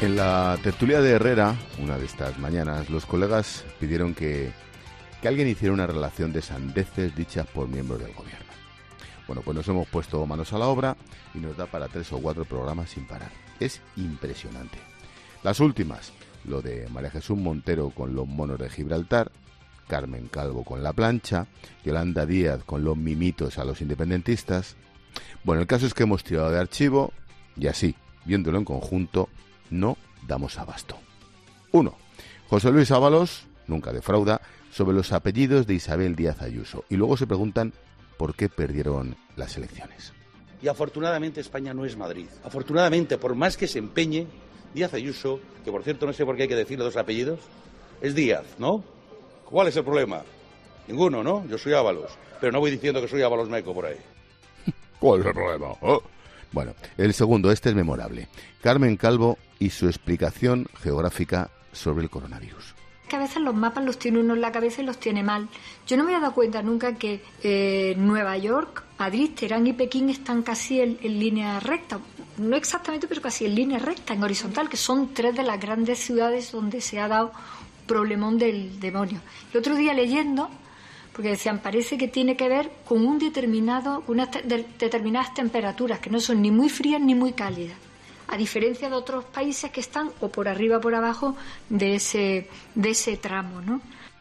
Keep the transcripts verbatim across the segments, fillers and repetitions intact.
En la tertulia de Herrera, una de estas mañanas, los colegas pidieron que, que alguien hiciera una relación de sandeces dichas por miembros del gobierno. Bueno, pues nos hemos puesto manos a la obra y nos da para tres o cuatro programas sin parar. Es impresionante. Las últimas, lo de María Jesús Montero con los monos de Gibraltar, Carmen Calvo con la plancha, Yolanda Díaz con los mimitos a los independentistas. Bueno, el caso es que hemos tirado de archivo y así, viéndolo en conjunto, no damos abasto. uno. José Luis Ábalos, nunca defrauda, sobre los apellidos de Isabel Díaz Ayuso. Y luego se preguntan por qué perdieron las elecciones. Y afortunadamente España no es Madrid. Afortunadamente, por más que se empeñe, Díaz Ayuso, que por cierto no sé por qué hay que decirle dos apellidos, es Díaz, ¿no? ¿Cuál es el problema? Ninguno, ¿no? Yo soy Ábalos, pero no voy diciendo que soy Ábalos Meco por ahí. ¿Cuál es el problema? ¿Oh? Bueno, el segundo, este es memorable. Carmen Calvo y su explicación geográfica sobre el coronavirus. Que a veces los mapas los tiene uno en la cabeza y los tiene mal. Yo no me he dado cuenta nunca que eh, Nueva York, Madrid, Teherán y Pekín están casi en, en línea recta. No exactamente, pero casi en línea recta, en horizontal, que son tres de las grandes ciudades donde se ha dado problemón del demonio. El otro día leyendo, porque decían, parece que tiene que ver con un determinado, unas te, de, determinadas temperaturas, que no son ni muy frías ni muy cálidas, a diferencia de otros países que están o por arriba o por abajo de ese, de ese tramo, ¿no?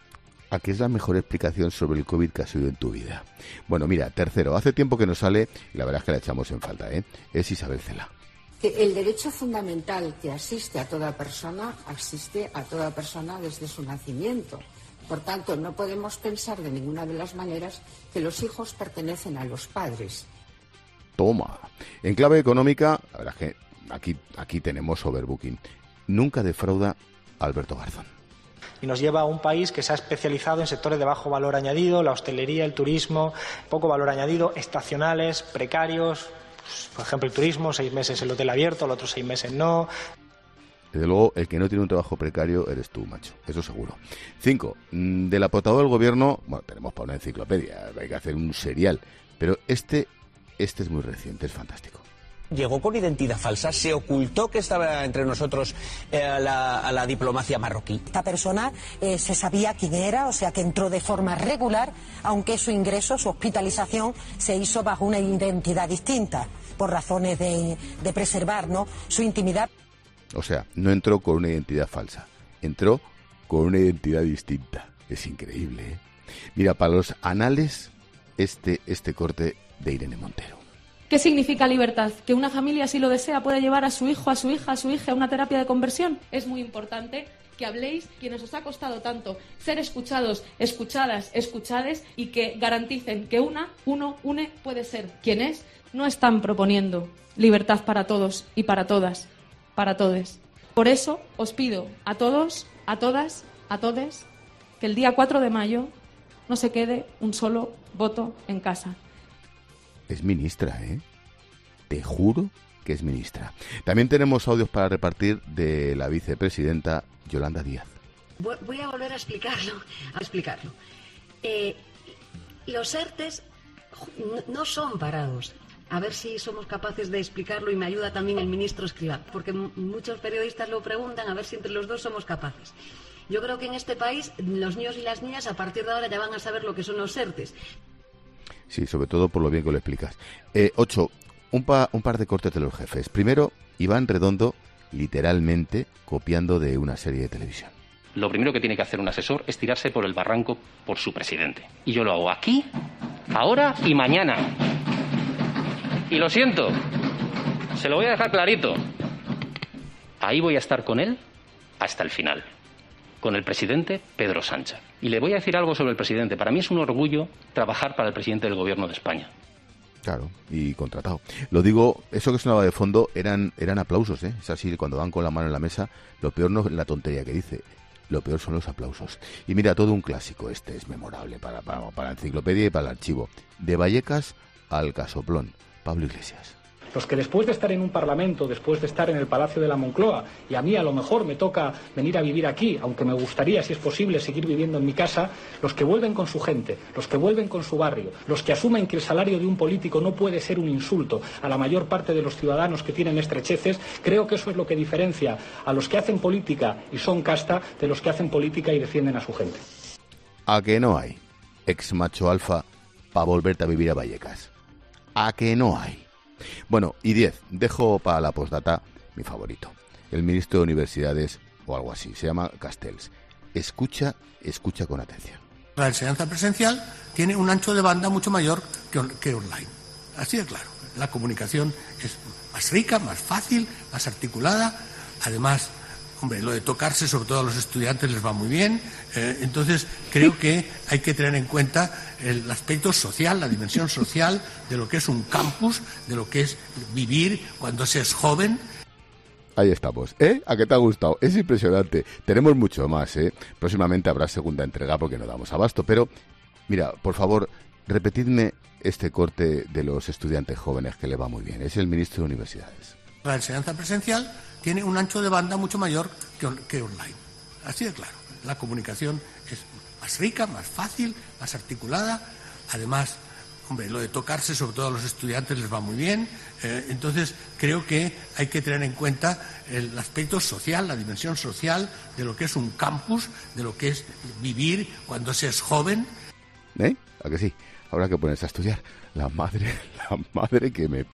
¿A qué es la mejor explicación sobre el COVID que has oído en tu vida? Bueno, mira, tercero, hace tiempo que no sale, y la verdad es que la echamos en falta, ¿eh? Es Isabel Cela. El derecho fundamental que asiste a toda persona, asiste a toda persona desde su nacimiento. Por tanto, no podemos pensar de ninguna de las maneras que los hijos pertenecen a los padres. Toma. En clave económica, la verdad es que aquí, aquí tenemos overbooking. Nunca defrauda Alberto Garzón. Y nos lleva a un país que se ha especializado en sectores de bajo valor añadido, la hostelería, el turismo, poco valor añadido, estacionales, precarios. Pues, por ejemplo, el turismo, seis meses el hotel abierto, los otros seis meses no. Desde luego, el que no tiene un trabajo precario eres tú, macho. Eso seguro. Cinco. Del aportador del gobierno, bueno, tenemos para una enciclopedia, hay que hacer un serial. Pero este, este es muy reciente, es fantástico. Llegó con identidad falsa, se ocultó que estaba entre nosotros eh, a, la, a la diplomacia marroquí. Esta persona eh, se sabía quién era, o sea que entró de forma regular, aunque su ingreso, su hospitalización, se hizo bajo una identidad distinta, por razones de, de preservar, ¿no?, su intimidad. O sea, no entró con una identidad falsa, entró con una identidad distinta. Es increíble, ¿eh? Mira, para los anales, este, este corte de Irene Montero. ¿Qué significa libertad? ¿Que una familia, si lo desea, puede llevar a su hijo, a su hija, a su hija a una terapia de conversión? Es muy importante que habléis, quienes os ha costado tanto ser escuchados, escuchadas, escuchades, y que garanticen que una, uno, une puede ser quien es. No están proponiendo libertad para todos y para todas, para todes. Por eso os pido a todos, a todas, a todes, que el día cuatro de mayo no se quede un solo voto en casa. Es ministra, ¿eh? Te juro que es ministra. También tenemos audios para repartir de la vicepresidenta Yolanda Díaz. Voy a volver a explicarlo, a explicarlo. Eh, los ERTES no son parados. A ver si somos capaces de explicarlo y me ayuda también el ministro Escrivá, porque muchos periodistas lo preguntan, a ver si entre los dos somos capaces. Yo creo que en este país los niños y las niñas a partir de ahora ya van a saber lo que son los ERTES. Sí, sobre todo por lo bien que lo explicas. Eh, ocho, un, pa, un par de cortes de los jefes. Primero, Iván Redondo, literalmente copiando de una serie de televisión. Lo primero que tiene que hacer un asesor es tirarse por el barranco por su presidente. Y yo lo hago aquí, ahora y mañana. Y lo siento, se lo voy a dejar clarito. Ahí voy a estar con él hasta el final. Con el presidente Pedro Sánchez. Y le voy a decir algo sobre el presidente. Para mí es un orgullo trabajar para el presidente del gobierno de España. Claro, y contratado. Lo digo, eso que sonaba de fondo eran eran aplausos, ¿eh? Es así, cuando van con la mano en la mesa, lo peor no es la tontería que dice, lo peor son los aplausos. Y mira, todo un clásico, este es memorable para, para, para la enciclopedia y para el archivo. De Vallecas al casoplón, Pablo Iglesias. los que después de estar en un parlamento, después de estar en el Palacio de la Moncloa, y a mí a lo mejor me toca venir a vivir aquí, aunque me gustaría, si es posible, seguir viviendo en mi casa, los que vuelven con su gente, los que vuelven con su barrio, los que asumen que el salario de un político no puede ser un insulto a la mayor parte de los ciudadanos que tienen estrecheces, creo que eso es lo que diferencia a los que hacen política y son casta de los que hacen política y defienden a su gente. ¿A que no hay ex macho alfa para volverte a vivir a Vallecas? ¿A que no hay? Bueno, y diez, dejo para la postdata mi favorito, el ministro de Universidades o algo así, se llama Castells. Escucha, escucha con atención. La enseñanza presencial tiene un ancho de banda mucho mayor que, on- que online. Así de claro. La comunicación es más rica, más fácil, más articulada. Además, hombre, lo de tocarse, sobre todo a los estudiantes, les va muy bien. Eh, entonces, creo que hay que tener en cuenta el aspecto social, la dimensión social de lo que es un campus, de lo que es vivir cuando se es joven. Ahí estamos, ¿eh? ¿A qué te ha gustado? Es impresionante. Tenemos mucho más, ¿eh? Próximamente habrá segunda entrega porque no damos abasto, pero mira, por favor, repetidme este corte de los estudiantes jóvenes que le va muy bien. Es el ministro de Universidades. La enseñanza presencial tiene un ancho de banda mucho mayor que, on- que online. Así de claro. La comunicación es más rica, más fácil, más articulada. Además, hombre, lo de tocarse, sobre todo a los estudiantes, les va muy bien. Eh, entonces, creo que hay que tener en cuenta el aspecto social, la dimensión social de lo que es un campus, de lo que es vivir cuando se es joven. ¿Eh? ¿A que sí? Habrá que ponerse a estudiar. La madre, la madre que me